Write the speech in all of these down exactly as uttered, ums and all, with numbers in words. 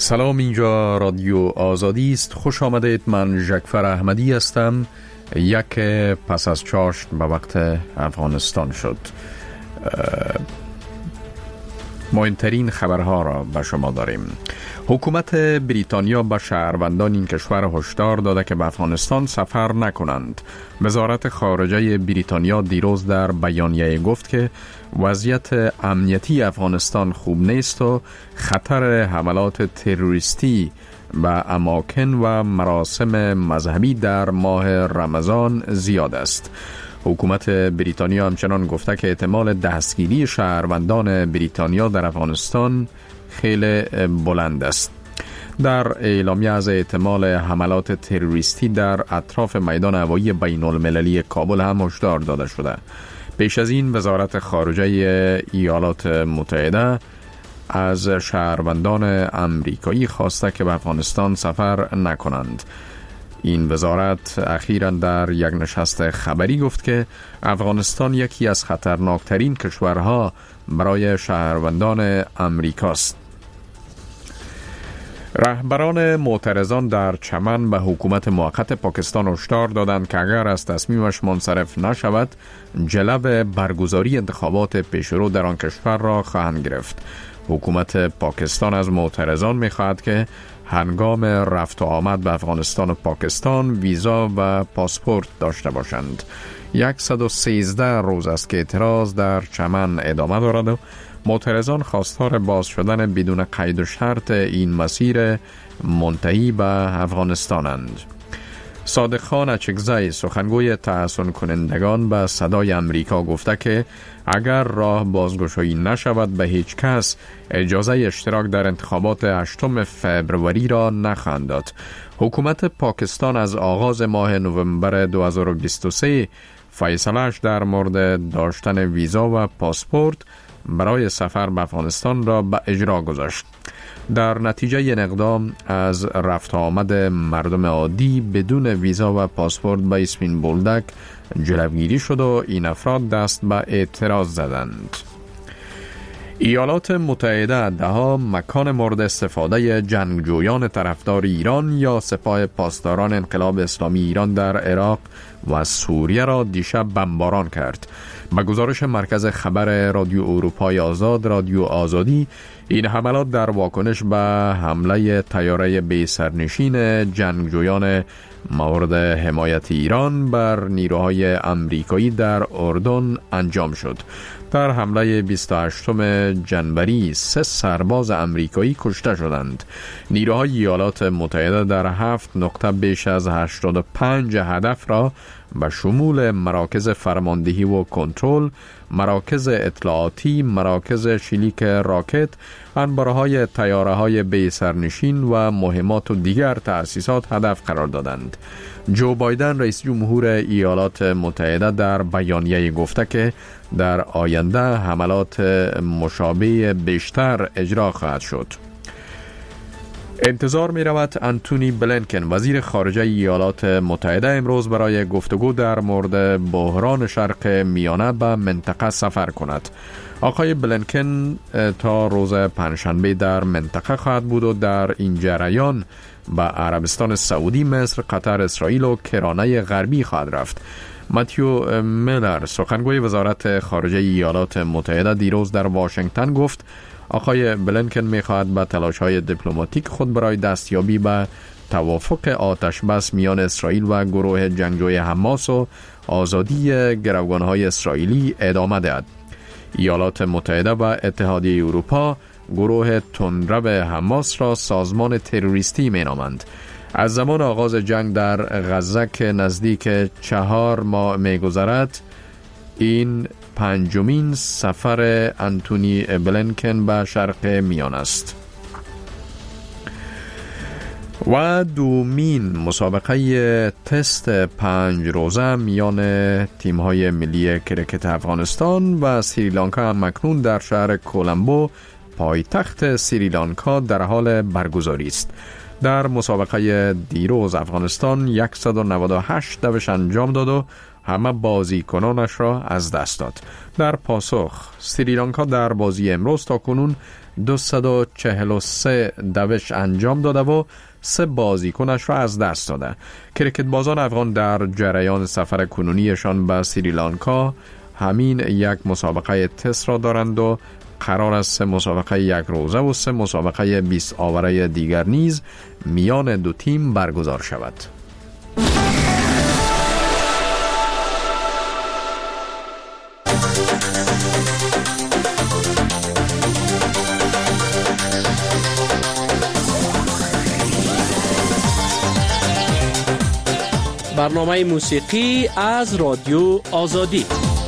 سلام، اینجا رادیو آزادی است. خوش آمدید. من ژکفر احمدی هستم. یک پس از چاشت به وقت افغانستان شد. مهمترین خبرها را به شما داریم. حکومت بریتانیا به شهروندان این کشور هشدار داده که به افغانستان سفر نکنند. وزارت خارجه بریتانیا دیروز در بیانیه گفت که وضعیت امنیتی افغانستان خوب نیست و خطر حملات تروریستی و اماکن و مراسم مذهبی در ماه رمضان زیاد است. حکومت بریتانیا همچنان گفته که احتمال دستگیری شهروندان بریتانیا در افغانستان خیلی بلند است. در اعلامیه از احتمال حملات تروریستی در اطراف میدان هوایی بین المللی کابل هم هشدار داده شده. پیش از این وزارت خارجه ایالات متحده از شهروندان امریکایی خواسته که به افغانستان سفر نکنند. این وزارت اخیراً در یک نشست خبری گفت که افغانستان یکی از خطرناکترین کشورها برای شهروندان امریکاست. رهبران معترضان در چمن به حکومت موقت پاکستان هشدار دادند که اگر از تصمیمش منصرف نشود، جلو برگزاری انتخابات پیشرو در آن کشور را خواهند گرفت. حکومت پاکستان از معترضان می‌خواهد که هنگام رفت و آمد به افغانستان و پاکستان ویزا و پاسپورت داشته باشند. صد و سیزده روز است که اعتراض در چمن ادامه دارد و معترضان خواستار باز شدن بدون قید و شرط این مسیر منتهی به افغانستانند. صادق خان اچکزی، سخنگوی تحسن کنندگان، به صدای امریکا گفته که اگر راه بازگشایی نشود به هیچ کس اجازه اشتراک در انتخابات هشتم فوریه را نخواهند داد. حکومت پاکستان از آغاز ماه نوامبر دو هزار و بیست و سه فیصله‌اش در مورد داشتن ویزا و پاسپورت برای سفر به افغانستان را به اجرا گذاشت. در نتیجه این اقدام از رفت آمد مردم عادی بدون ویزا و پاسپورت به اسمین بولدک جلوگیری شد و این افراد دست به اعتراض زدند. ایالات متحده دهها مکان مورد استفاده جنگجویان طرفدار ایران یا سپاه پاسداران انقلاب اسلامی ایران در عراق و سوریه را دیشب بمباران کرد. به گزارش مرکز خبر رادیو اروپای آزاد، رادیو آزادی، این حملات در واکنش به حمله طیاره بی سرنشین جنگجویان مورد حمایت ایران بر نیروهای امریکایی در اردن انجام شد. در حمله بیست و هشتم ژانویه سه سرباز امریکایی کشته شدند. نیروهای ایالات متحده در هفت نقطه بیش از هشتاد و پنج هدف را به شمول مراکز فرماندهی و کنترل، مراکز اطلاعاتی، مراکز شلیک راکت، انبارهای طیاره‌های بی سرنشین و مهمات و دیگر تأسیسات هدف قرار دادند. جو بایدن رئیس جمهور ایالات متحده در بیانیه گفته که در آینده حملات مشابه بیشتر اجرا خواهد شد. انتظار می رود انتونی بلینکن، وزیر خارجه ایالات متحده، امروز برای گفتگو در مورد بحران شرق میانه به منطقه سفر کند. آقای بلینکن تا روز پنجشنبه در منطقه خواهد بود و در این جریان به عربستان سعودی، مصر، قطر، اسرائیل و کرانه غربی خواهد رفت. ماتیو میلر، سخنگوی وزارت خارجه ایالات متحده، دیروز در واشنگتن گفت آقای بلینکن می‌خواهد به تلاش‌های دیپلماتیک خود برای دستیابی به توافق آتش بس میان اسرائیل و گروه جنگجوی حماس و آزادی گروگان‌های اسرائیلی ادامه دهد. ایالات متحده و اتحادیه اروپا گروه تندرو حماس را سازمان تروریستی می‌نامند. از زمان آغاز جنگ در غزه که نزدیک چهار ماه می‌گذرد، این پنجمین سفر انتونی بلینکن به شرق میانه است. و دومین مسابقه تست پنج روزه میان تیم‌های ملی کرکت افغانستان و سریلانکا هم مکنون در شهر کولمبو، پایتخت سریلانکا، در حال برگزاری است. در مسابقه دیروز افغانستان صد و نود و هشت دوش انجام داد و همه بازیکنانش را از دست داد. در پاسخ سریلانکا در بازی امروز تا کنون دویست و چهل و سه دوش انجام داده و سه بازیکنش را از دست داده. کریکت بازان افغان در جریان سفر کنونیشان به سریلانکا همین یک مسابقه تست را دارند و قرار است سه مسابقه یک روزه و سه مسابقه بیست آوره دیگر نیز میان دو تیم برگزار شود. برنامه موسیقی از رادیو آزادی.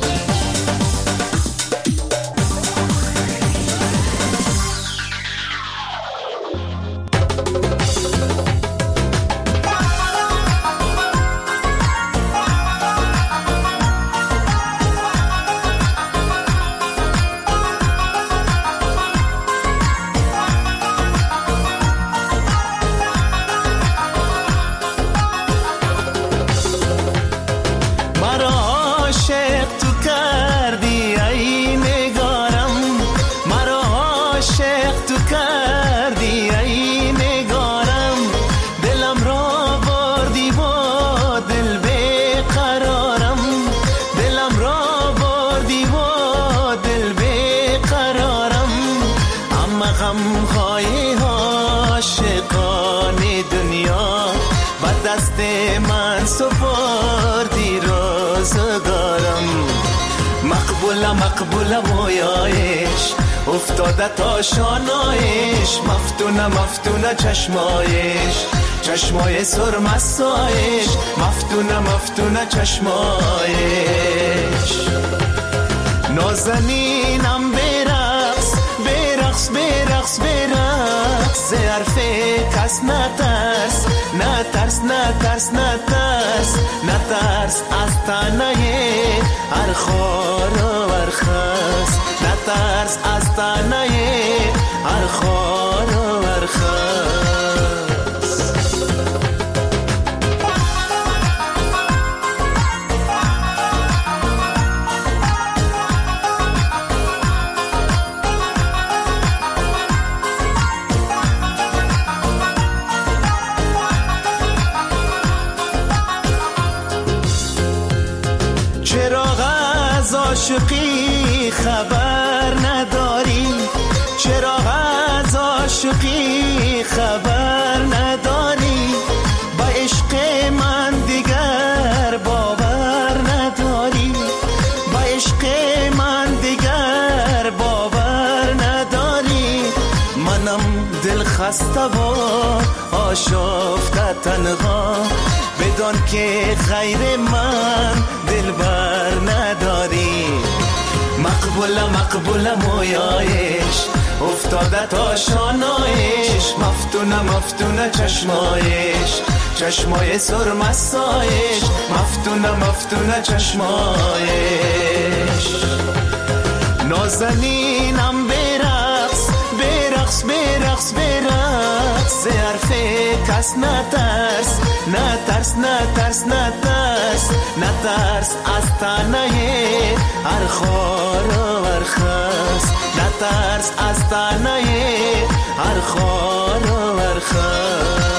مقبول مویایش افتاده تا شانایش، مفتونه مفتونه چشمایش، چشمای سرمستایش، مفتونه مفتونه چشمایش. نازنینم برقص برقص برقص برقص، ز حرف کس نترس نترس نترس نترس نترس از تنه هر خار و هر خس، نترس از تنه هر خار و هر خس. عاشقی خبر نداری، چرا از عاشقی خبر نداری، با عشق من دیگر باور نداری، با عشق من دیگر باور نداری. منم دل خسته و آشفته تنها، بدان که غیر من دلبر نداری. مقبول مقبول مویایش افتاده تا شانایش، مفتونه مفتونه چشمایش، چشمای سرمستایش، مفتونه مفتونه چشمایش. نازنینم برقص برقص برقص برقص، ز حرف کس نترس نترس نترس نترس نترس از تنه هر خار و هر خس، نترس از تنه هر خار و هر خس.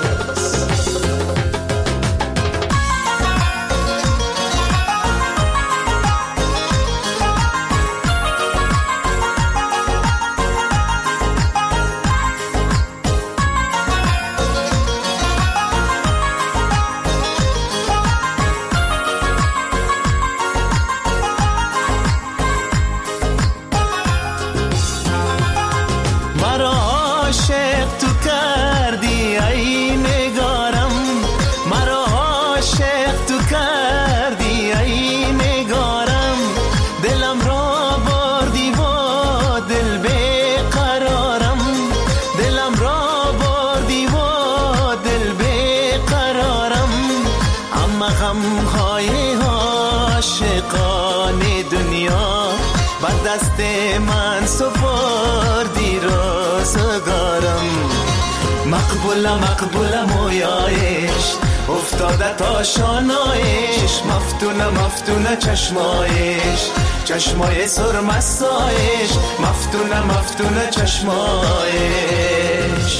دست من سپردی روزگارم. مقبول مقبول مویایش افتاده تا شانایش، مفتونه مفتونه چشمایش، چشمای سرمستایش، مفتونه مفتونه چشمایش.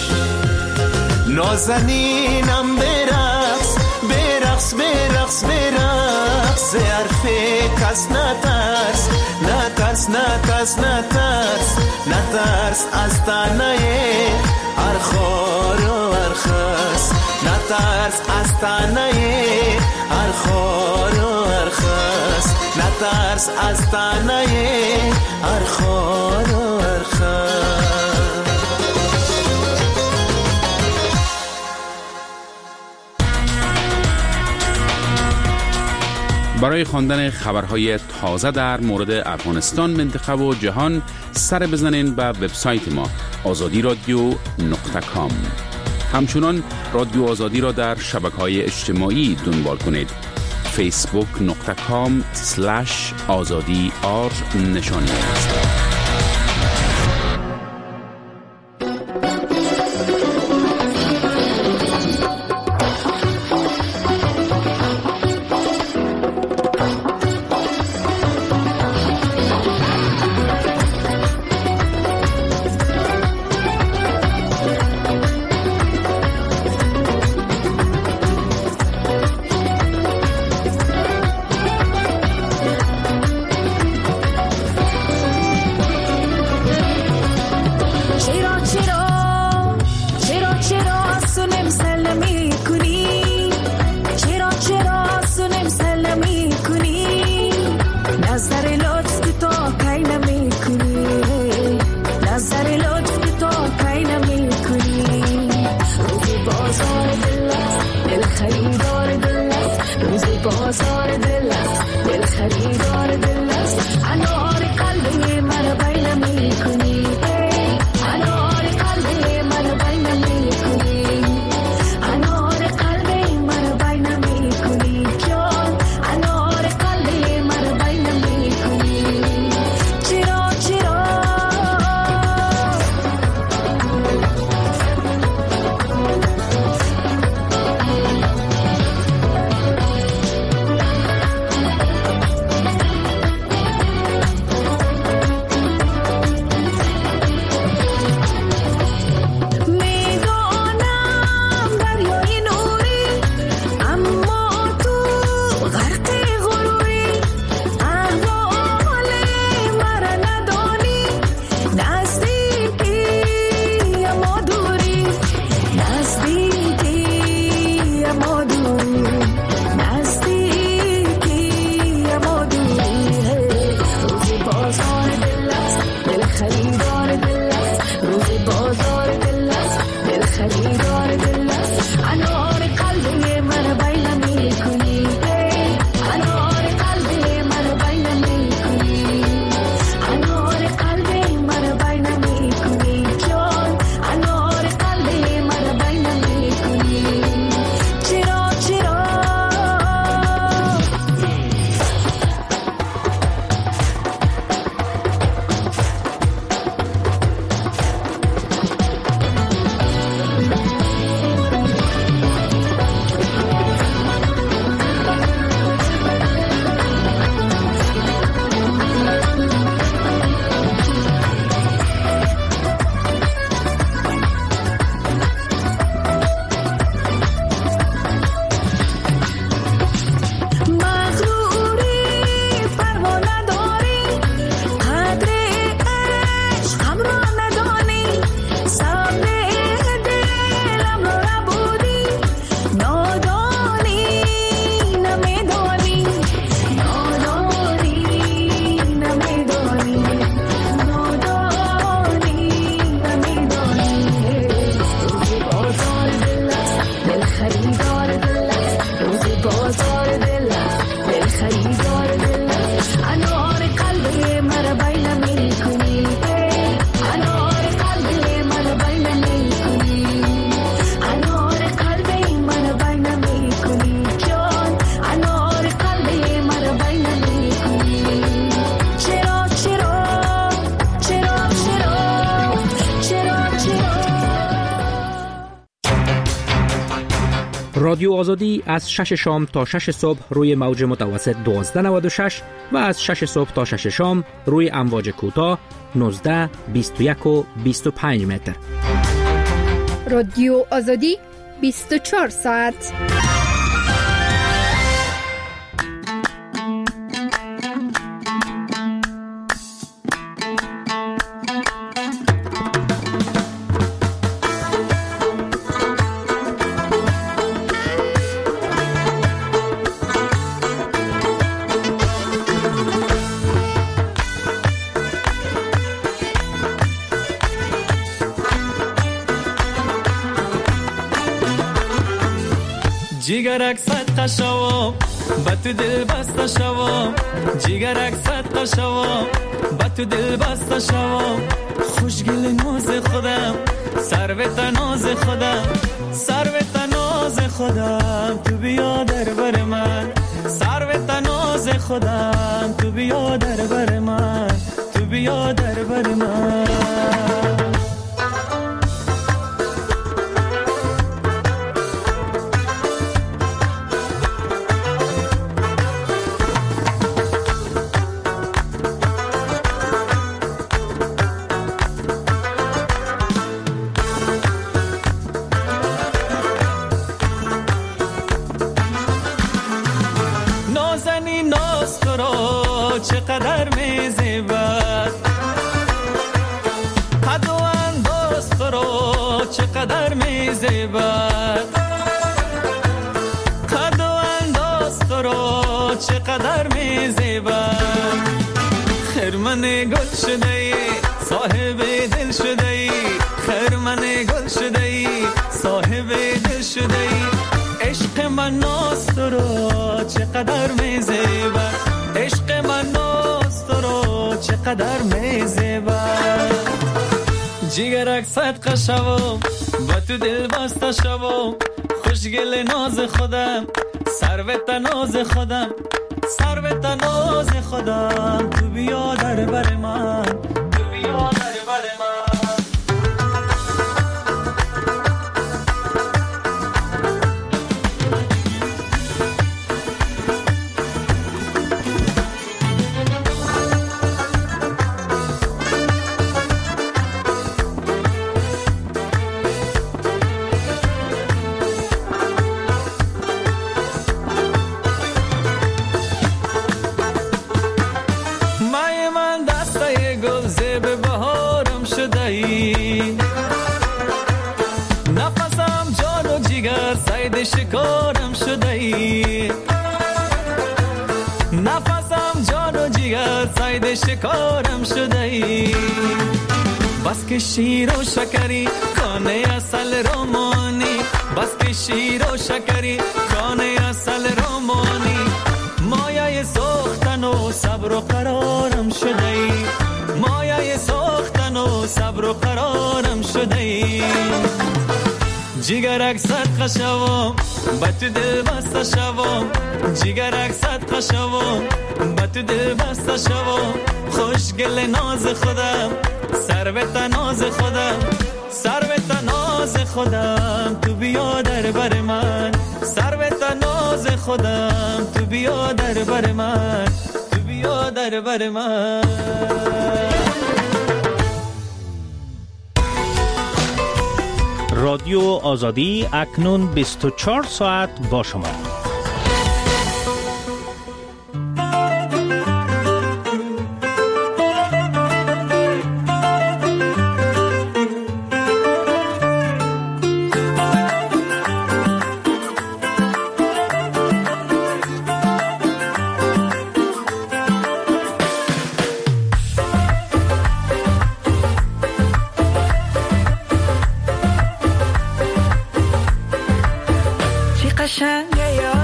نازنینم برقص برقص برقص برقص، حرف کس نترس نترس نترس نترس نترس از تنه هر خار و هر خس، نترس از تنه هر خار و هر خس، نترس از تنه هر خار و هر خس. برای خواندن خبرهای تازه در مورد افغانستان، منطقه و جهان سر بزنین به وبسایت ما آزادی رادیو نقطه کام. همچنان رادیو آزادی را در شبکه‌های اجتماعی دنبال کنید. فیسبوک نقطه کام سلش آزادی آر نشانی است. رادیو آزادی از شش شام تا شش صبح روی موج متوسط دوازده نود و شش و از شش صبح تا شش شام روی امواج کوتاه نوزده، بیست و یک و بیست و پنج متر. رادیو آزادی بیست و چهار ساعت. جیگرک صد قشوام با تو دل بسته شوام، جیگرک صد قشوام با تو دل بسته شوام، خوشگل ناز خودم سروت ناز خودم، سروت ناز خودم تو بیا در بر من، سروت ناز خودم تو بیا در بر من، تو بیا در بر من. چقدر میزیبد قد و انداز تو رو، چقدر میزیبد قد و انداز تو رو، چقدر میزیبد. خرمن گل شده ای صاحب دل شده ای، خرمن گل شده ای صاحب دل شده ای، عشق من ناز تو رو چقدر میزیبد، عشق من ناز تو رو چقدر میزیبد. جیگرک صد قشوام با تو دل بسته شوام، خوشگل ناز خودم سروت ناز خودم، سروت ناز خودم تو بیا در بر من، تو بیا در بر من. نفسم جان و جگر صید شکارم شده ای، نفسم جان و جگر صید شکارم شده ای، بس که شیر و شکری کانه اصل رومانی، بس که شیر و شکری کانه اصل رومانی، مایه سوختن و صبر و قرارم شده ای، مایه سوختن و صبر و قرارم شده ای. جیگرک صد قشوام با تو دل بسته شوام، جیگرک صد قشوام با تو دل بسته شوام، خوشگل ناز خودم سروت ناز خودم، سروت ناز خودم تو بیا در بر من، سروت ناز خودم تو بیا در بر من، تو بیا در بر من. رادیو آزادی اکنون بیست و چهار ساعت با شما. قشنگه یا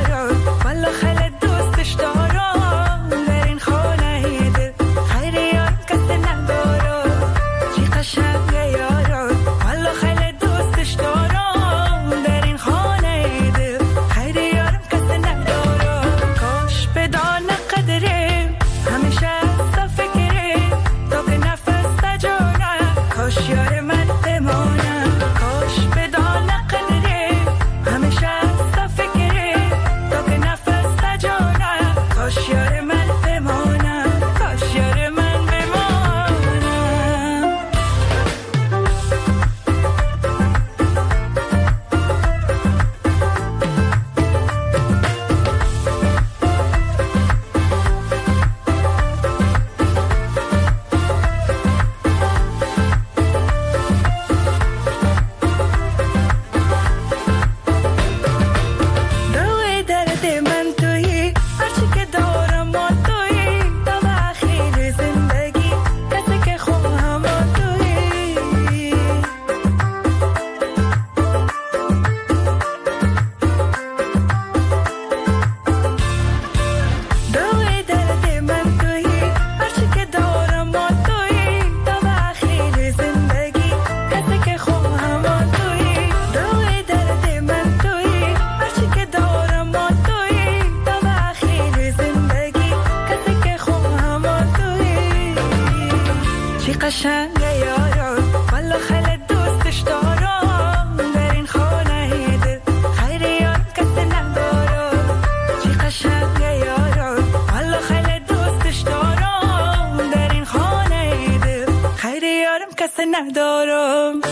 قشنگه یارم والا خیلی دوستش دارم در این خانه دل خیر یارم کسی ندارم چی قشنگه یارم والا خیلی دوستش دارم در این خانه دل خیر یارم کسی ندارم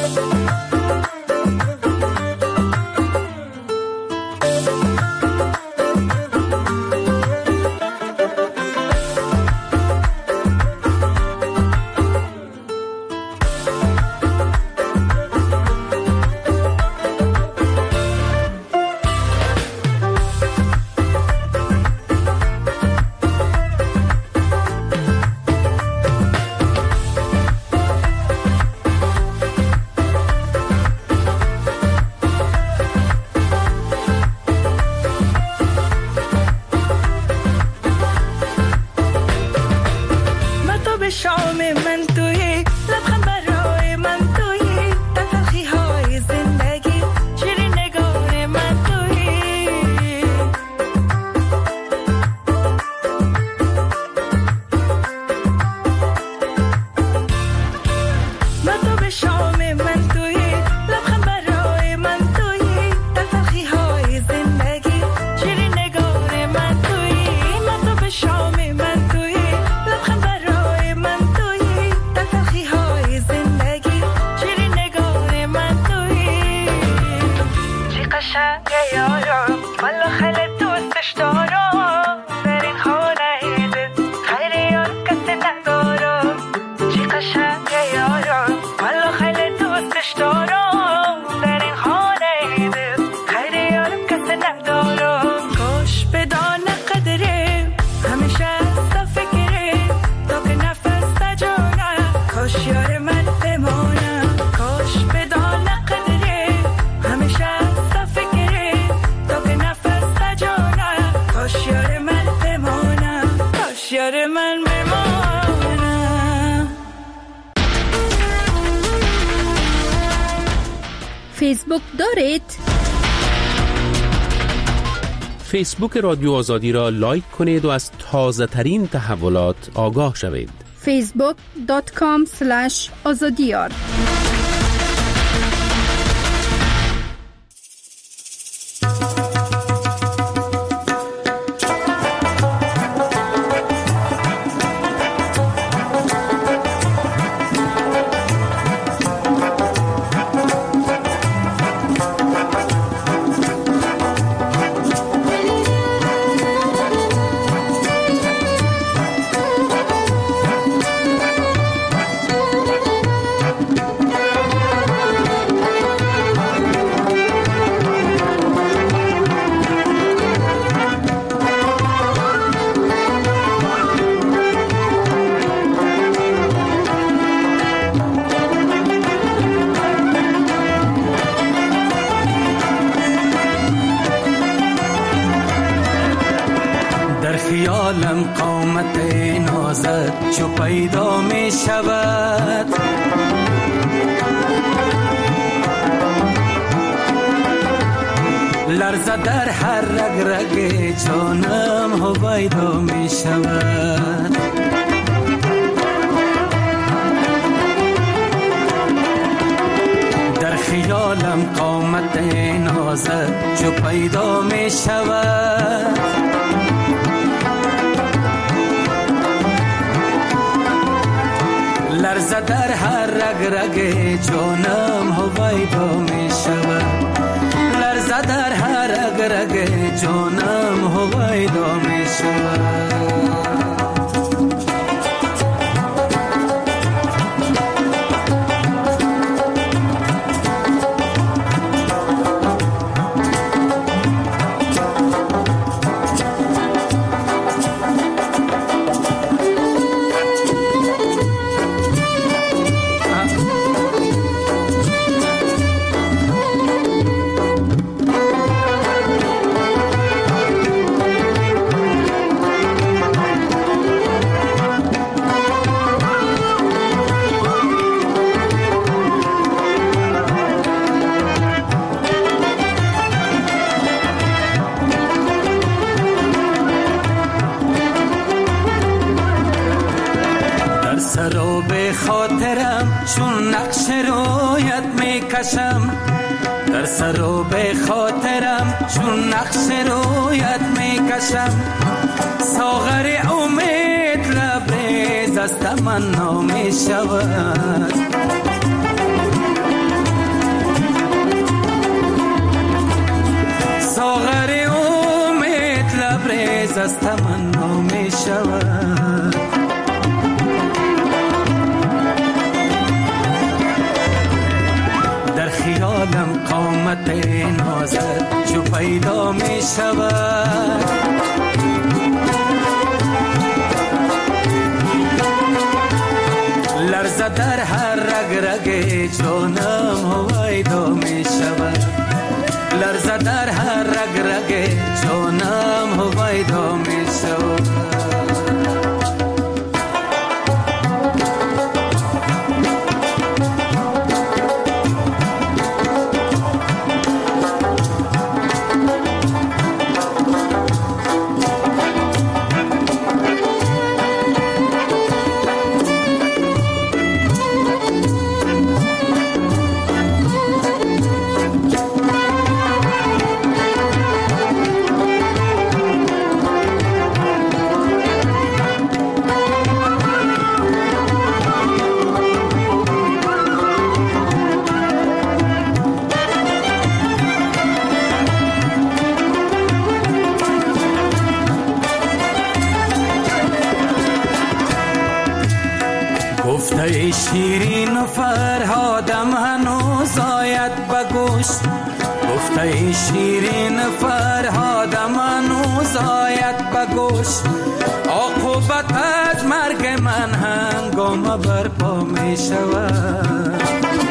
فیسبوک دارید؟ فیسبوک رادیو آزادی را لایک کنید و از تازه ترین تحولات آگاه شوید. فیسبوک دات کام اسلش آزادیار. خیالم قامت نازت چو پیدا می شود لرزه در هر رگ رگ جانم هویدا می شود در خیالم قامت نازت چو پیدا می شود لرزه در هر رگ رگ جانم هویدا می شود لرزه در هر رگ رگ جانم هویدا می شود سرو به خاطرم چون نقش رویت میکشم، در سرو به خاطرم چون نقش رویت میکشم. ساغر امید لبریز از تمنا میشود، ساغر امید لبریز از تمنا میشود. در خیالم قامت نازت جو پیدا می شود، لرزه در هر رگ رگ جانم هویدا می شود، لرزه در هر رگ رگ جانم هویدا می شود. گفته شیرین و فرهادم هنوز آید بگوش، گفته شیرین و فرهادم هنوز آید بگوش. عاقبت از مرگ من هنگام برپا می شود،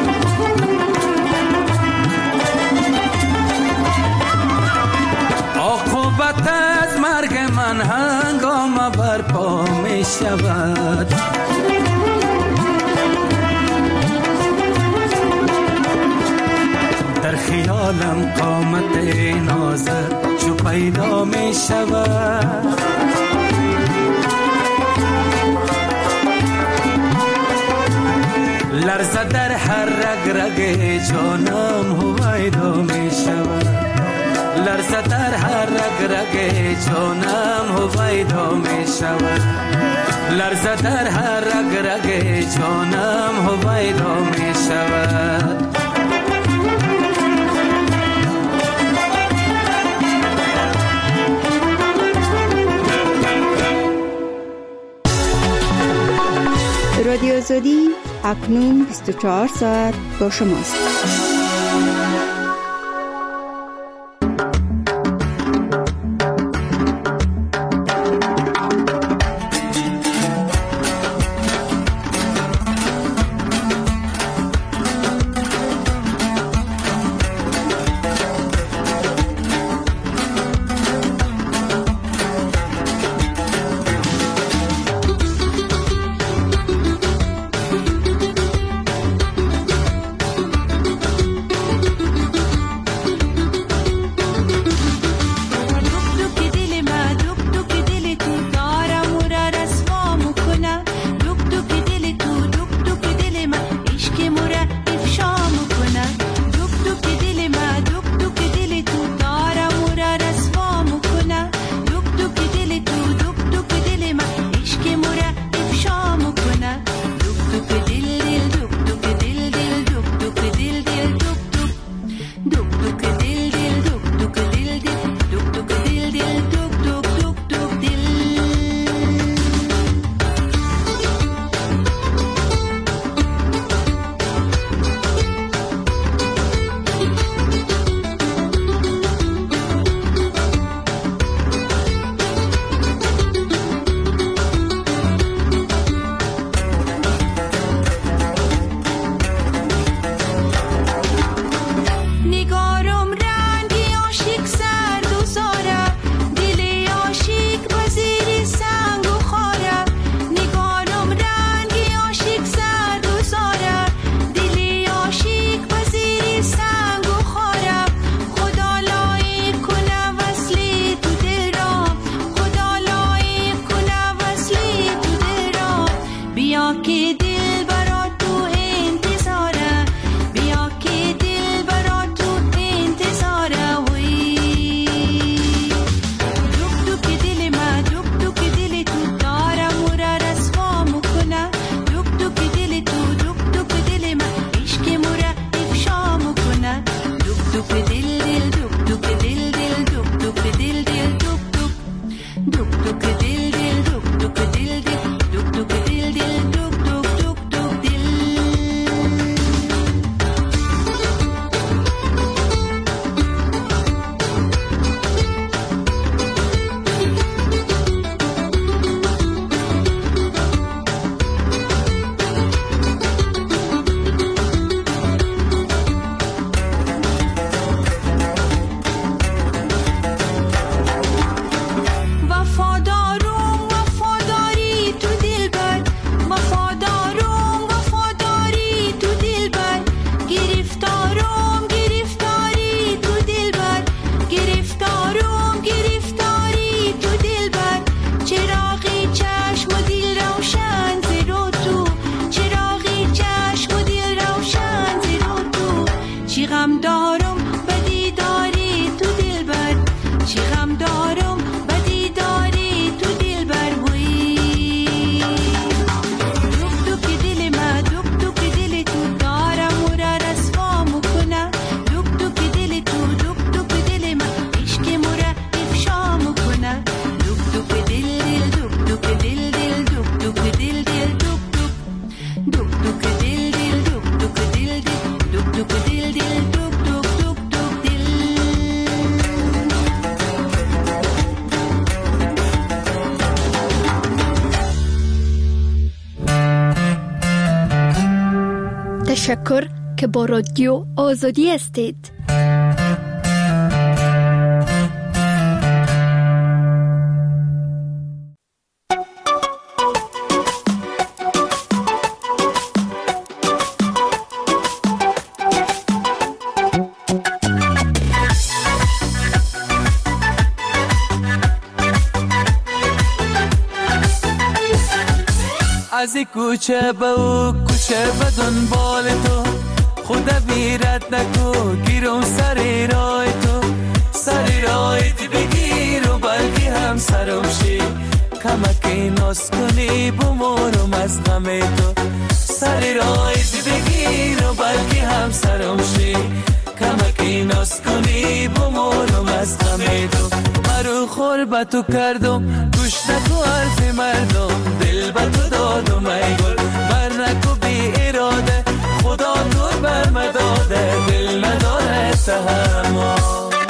عاقبت از مرگ من هنگام برپا می شود. در خیالم قامت نازت جو پیدا می شود، لرزه در هر رگ رگ جانم هویدا می شود، لرزه در هر رگ رگ جانم هویدا می شود، لرزه در هر رگ رگ جانم هویدا می شود. رادیو آزادی اکنون بیست و چهار ساعت با شماست. بیا که دل برا تو انتظاره، بیا که دل برا تو انتظاره. وی دوک دوک دل ما، دوک دوک دل تو داره مورا رسوا مکنه، دوک دوک دل تو، دوک دوک دل ما عشق مورا افشا مکنه. دوک دوک دل دل، دوک دوک دل دل، دوک دوک دل دل، دوک دوک دوک دوک دل دل، دوک دوک دل دل، دوک دوک دل دل، دوک دوک دوک دوک دل. وفادارم وفاداری تو دلبر، وفادارم وفاداری تو دلبر. گرفتارم گرفتاری تو دلبر، گرفتارم گرفتاری تو دلبر. چراغی چشم و دل روشن زیرو تو، چراغی چشم و دل روشن زیرو تو. چی غم دارم بدی داری تو دلبر، چی غم دارم بدی داری تو دلبر. وی دوک دوک دل ما، دوک دوک دل تو داره مورا رسوا مکنه، دوک دوک دل تو، دوک دوک دل ما عشق مورا افشا مکنه. دوک دوک دل دل، دوک دوک دل دل، دوک دوک دل دل، دوک دوک دوک دوک دل دل، دوک دوک دل دل، دوک دوک دل دل، دوک دوک دوک دوک دل. تشکر که با رادیو آزادی هستید. از این کوچه به او کوچه به دنبال تو، خدا ویرت نکو گیرم سر رای تو. سر رای دی بگیر و بلگی هم سرم شی، کمکی ناز کنی بمورم از غم تو. سر رای دی بگیر و بلگی هم سرم شی، کمکی ناز کنی بمورم از غم تو. مرو خور به تو کردم گوش نکو حرف مردم، دل به تو دادم ای گل بر نکو بی اراده. خدا دور بر مداده، دل نداره تحمل.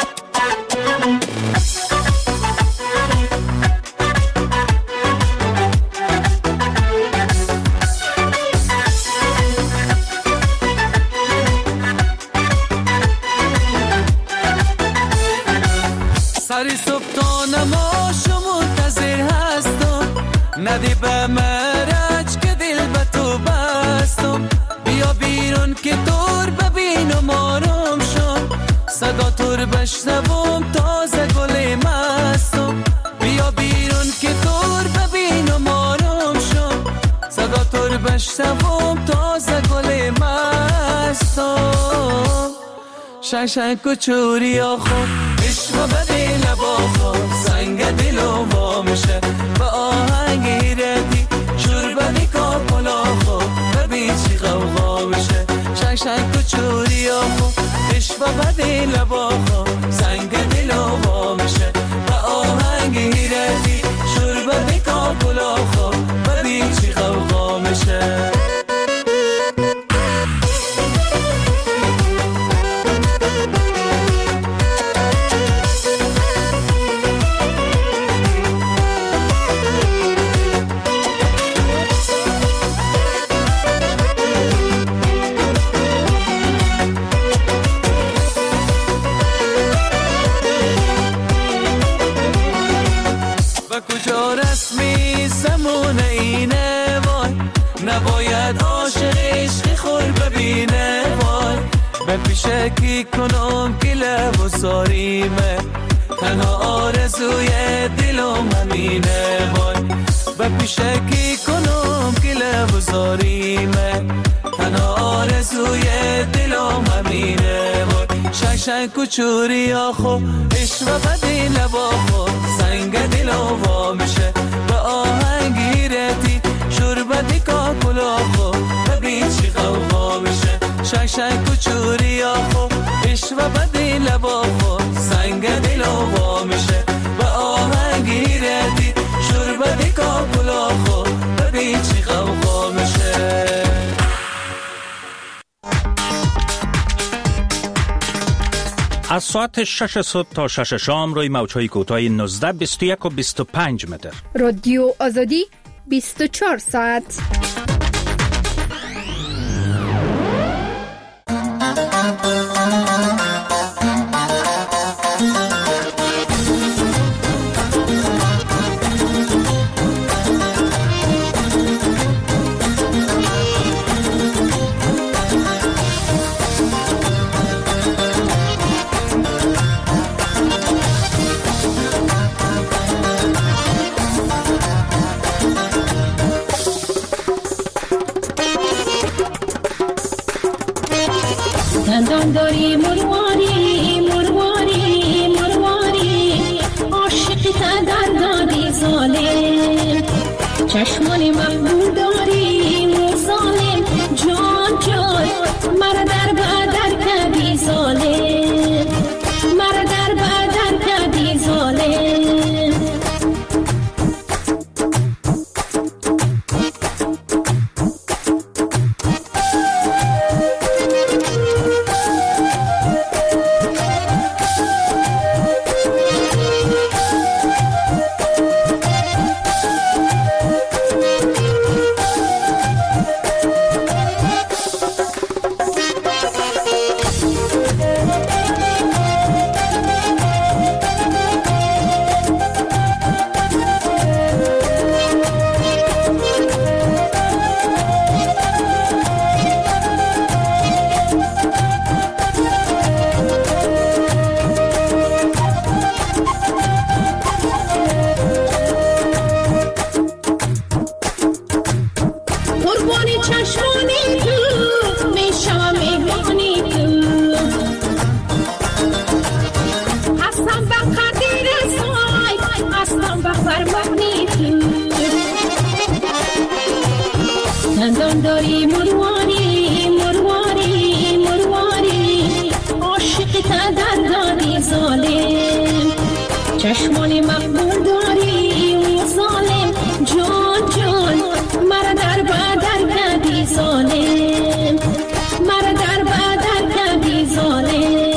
سری صبح تا نماشو منتظر هستم، ندی به مرج که دل به تو بستم. بیا بیرون که دور ببینم آرام شم، صدا تور بشنوم تازه گل مستم. بیا بیرون که دور ببینم آرام شم، صدا تور بشنوم تازه گل مستم. شنگ و چوری آخو عشق بدی لبا خود، سنگ دلو با میشه با آهنگ ایردی. شور بدی کاپلا خود ببین چی غوغا میشه. شنگ شنگ و چوری آخو عشق بدی لبا خود، سنگ دلو با میشه با آهنگ ایردی. شور بدی کاپلا خود ببین چی غوغا میشه. کجا رسمی زمان اینه وای، نباید عاشق عشق خور ببینه وای. به پیشه کی کنم که لب و ساریمه، تنها آرزوی دلم همینه وای. به پیشه کی کنم که لب و شک و چوری آخو عشق و بدی لبا خو سنگ دل و میشه به آهنگیرتی شربتی کاکلا خو ببین چی غوغا میشه شک شک و چوری آخو عشق و بدی لبا خو سنگ دل و میشه به آهنگیرتی شربتی کاکلا خو ببین چی غوغا میشه. از ساعت شش صبح تا شش شام روی موج‌های کوتاه نوزده، بیست و یک و بیست و پنج متر. رادیو آزادی بیست و چهار ساعت. دندان داری مرواری مرواری مرواری عاشق تا دندانی ظالم چشمان مقبول داری ظالم جان جان مرا در بدر کردی ظالم مرا در بدر کردی ظالم. دندان داری مرواری مرواری مرواری عاشق تا دندانی ظالم چشمان مقبول داری ظالم جان جان مرا در بدر کردی ظالم مرا در بدر کردی ظالم.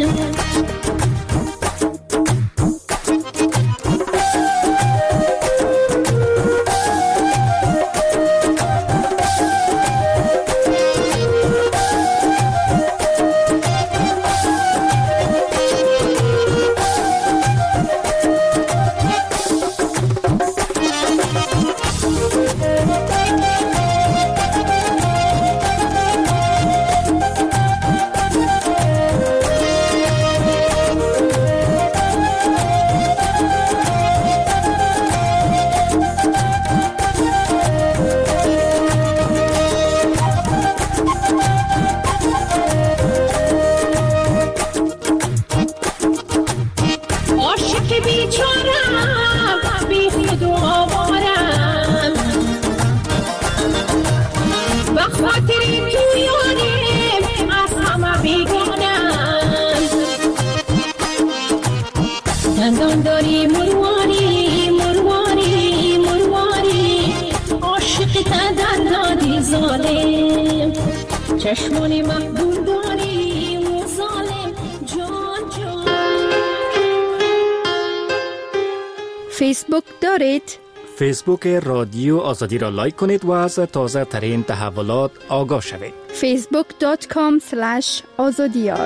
دندان داری مرواری مرواری مرواری عاشق تا دندانی ظالم چشمان مقبول داری ظالم جان جان. فیسبوک دارید؟ فیسبوک رادیو آزادی را لایک کنید و از تازه ترین تحولات آگاه شوید. فیسبوک دات کام سلش آزادیار.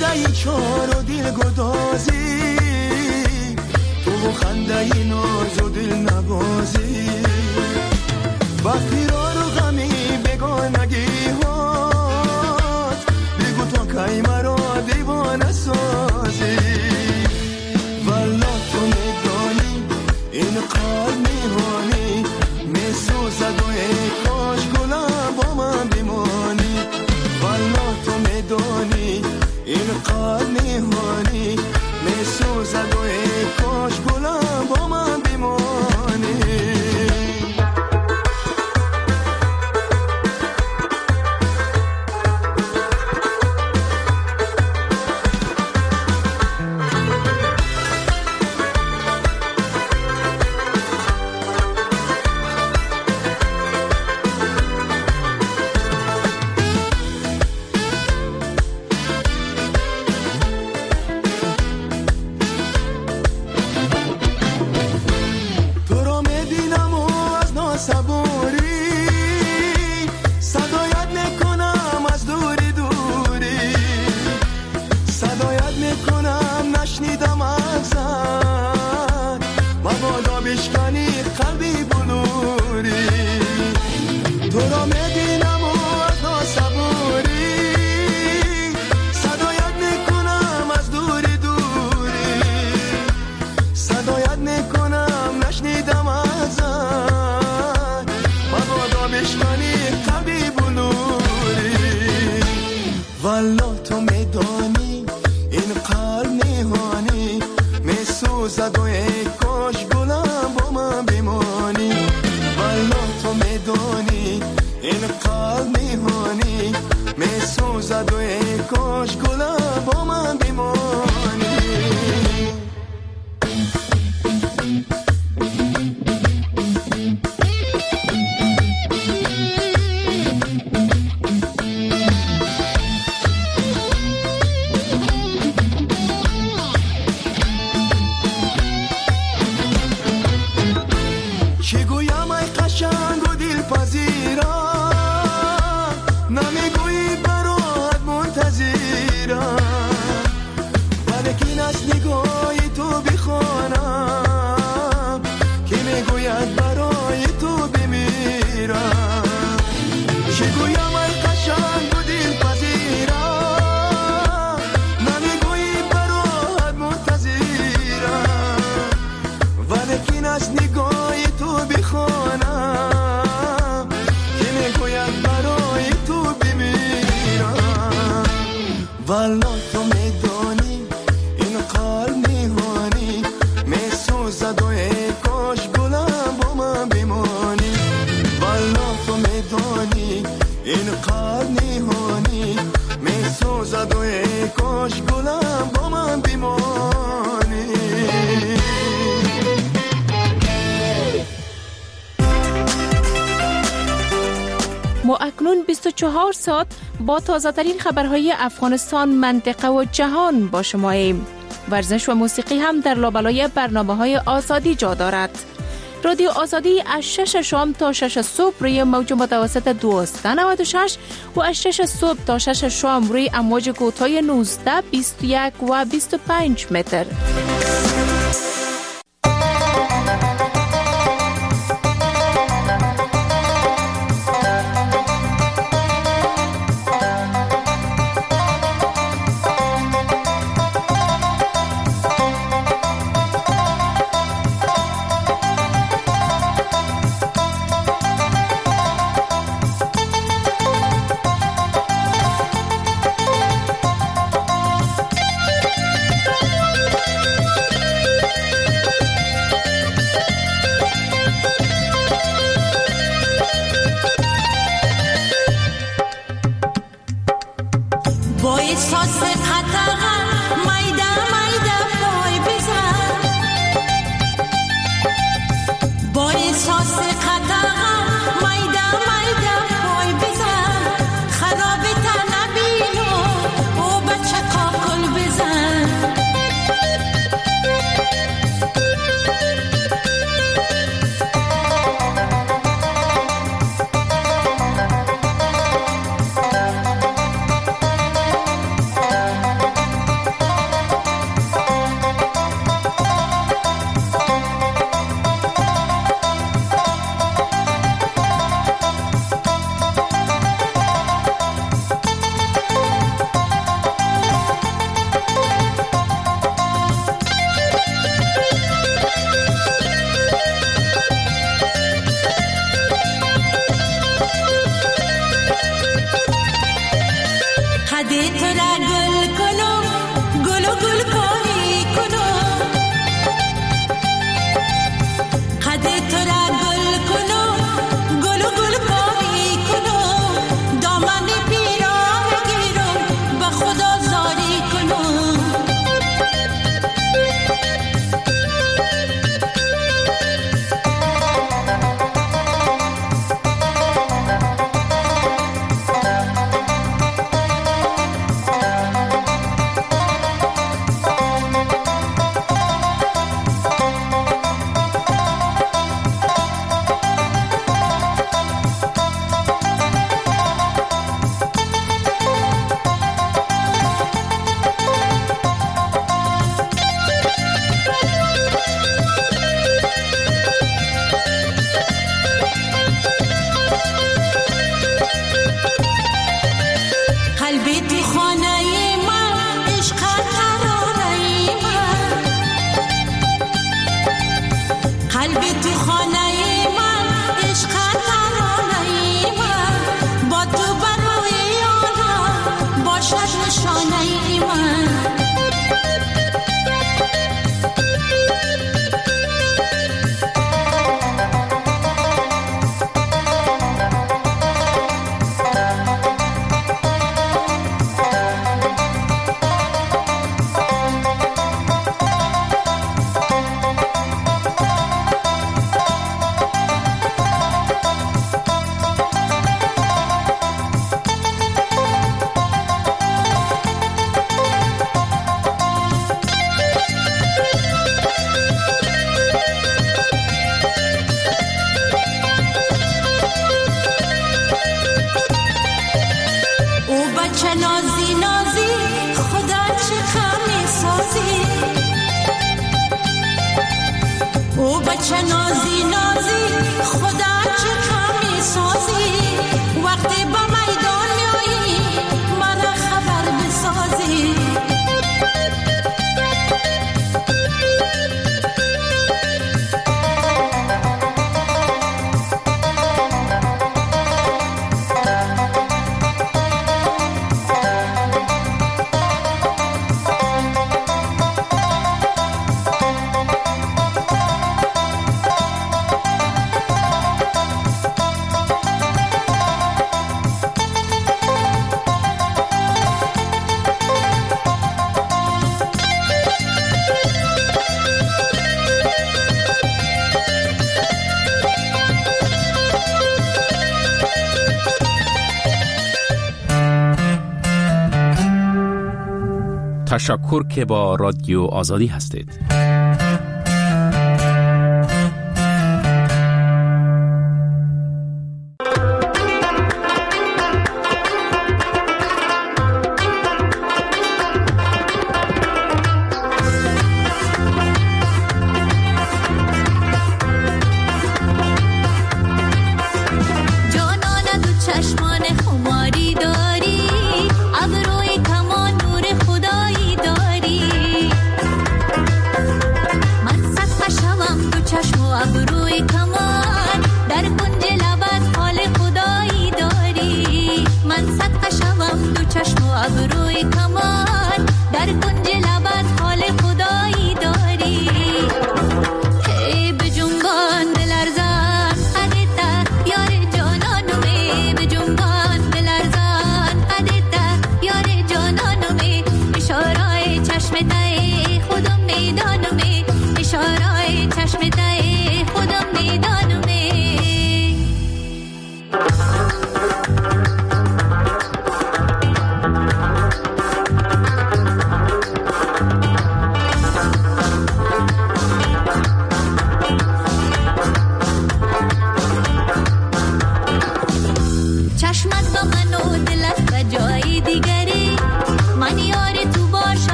خنده ای چار و دل گدازی، تو خنده ای ناز و دل نوازی، با فرار و غمی بگانگی هات، بگو تو کی مرا دیوانه سازی. والا تو میدانی این قلب میهانی، میسوزد و ای کاش گلم با من بمانی. والا تو میدانی این قلب میهانی، میسوزد و ای کاش گلم با من بمانی. والا تو میدانی این قلب نهانی، میسوزد و ای کاش گلم با من بمانی. والا تو میدانی این قلب نهانی، میسوزد و ای کاش گلم با من بمانی. والا تو میدانی این قلب نهانی، میسوزد و ای کاش گلم با من بمانی. والا تو میدانی این قلب نهانی، میسوزد و ای کاش گلم با من بمانی. ما اکنون بیست و چهار ساعت با تازه ترین خبرهای افغانستان، منطقه و جهان با شما ایم. ورزش و موسیقی هم در لابلای برنامه های آزادی جا دارد. رادیو آزادی از شش شام تا شش صبح روی موج متوسط دویست و نود و شش و از شش صبح تا شش شام روی امواج کوتاه نوزده، بیست و یک و بیست و پنج متر. قلبی تو خانه من عشق ترانه من با تو برای یارم باشد نشانه من بچه نازی نازی خدا چه کمی سازی وقتی با میدان میایی مرا خبر بسازی تشکر که با رادیو آزادی هستید.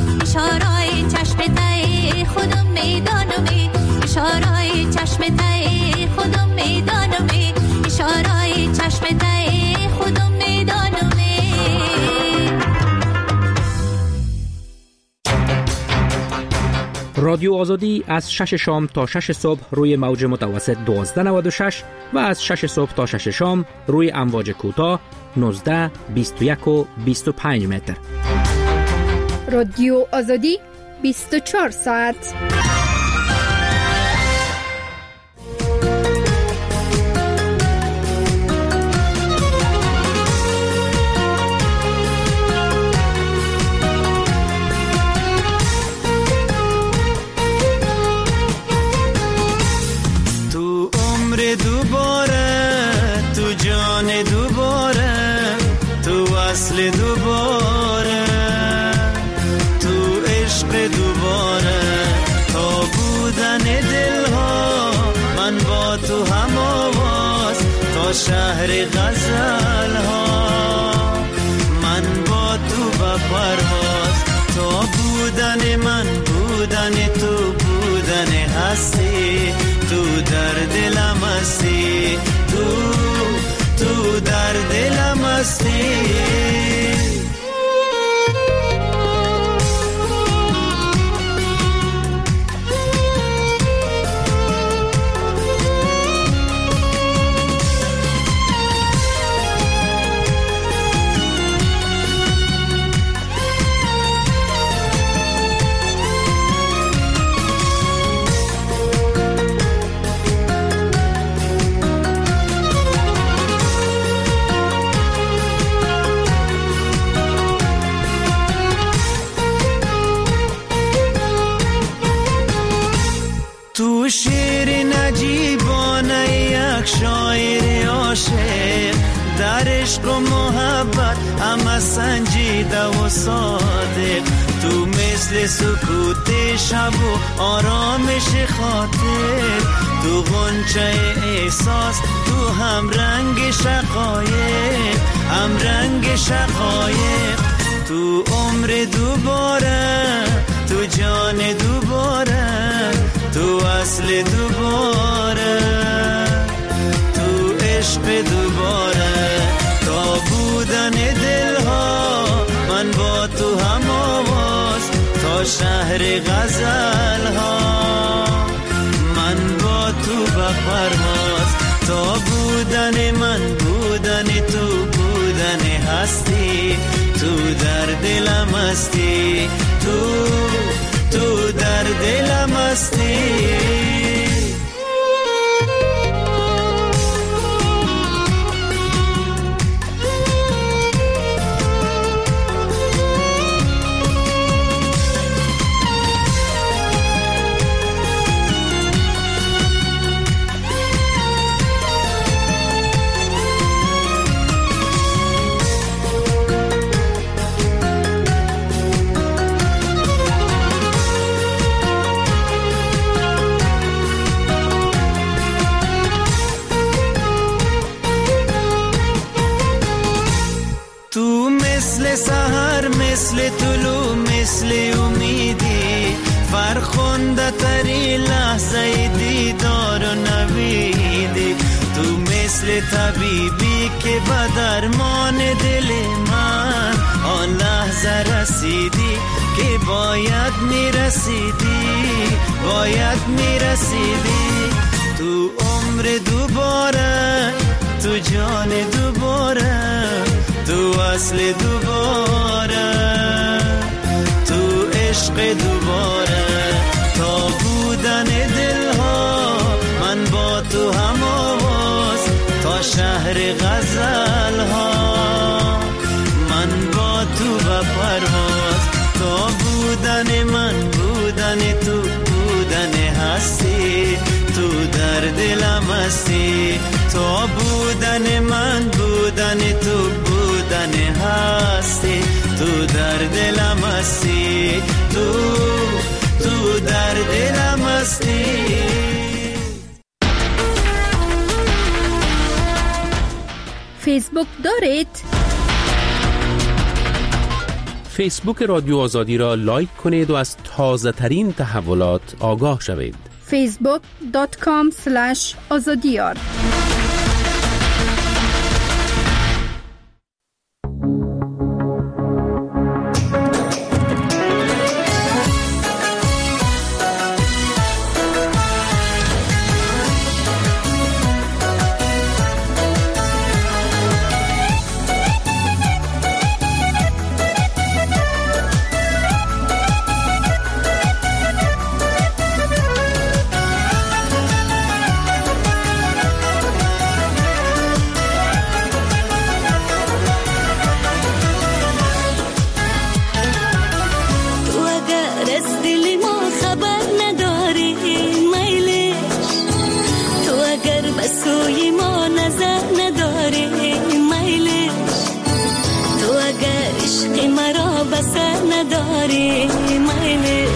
اشاره‌های چشم تای رادیو آزادی از شش شام تا شش صبح روی موج متوسط دوازده نود و شش و از شش صبح تا شش شام روی امواج کوتاه نوزده بیست و یک و بیست و پنج متر. رادیو آزادی بیست و چهار ساعت. وصل دوباره تو عشق دوباره تا بودن دلها من با تو هم آواز تا شهر غزل ها من با تو با پرواز تا بودن من بودن تو بودن هستی تو در دلم هستی تو تو در دلم هستی تو شعر نجیبانه یک شاعر عاشق در عشق و محبت همه سنجیده و صادق تو مثل سکوت شب و آرامش خاطر تو غنچه احساس تو هم رنگ شقایق هم رنگ شقایق تو عمر دوباره تو جان دوباره تو اصل دوباره تو عشق دوباره تا بودن دلها من با تو هم آواز تا شهر غزل ها من با تو به پرواز تا بودن من بودن تو بودن هستی تو در دلم هستی تو تو در دلم هستی سحر مثل طلوع مثل امیدی فرخنده تری لحظه دیدار و نویدی تو مثل طبیبی که به درمان دل من آن لحظه رسیدی که باید میرسیدی باید میرسیدی تو عمر دوباره تو جان دوباره تو اصل دوباره تو عشق دوباره تا بودن دلها من با تو هم آواز تا شهر غزل ها من با تو به پرواز تا بودن من بودن تو بودن هستی تو در دلم هستی تا بودن من بودن تو بودن هستی تو در دلم هستی تو تو در دلم هستی فیسبوک دارید؟ فیسبوک رادیو آزادی را لایک کنید و از تازه ترین تحولات آگاه شوید. فیسبوک دات کام اسلش آزادیار اگر به سوی ما نظر نداری میلش، تو اگر عشق مرا بسر نداری میلش.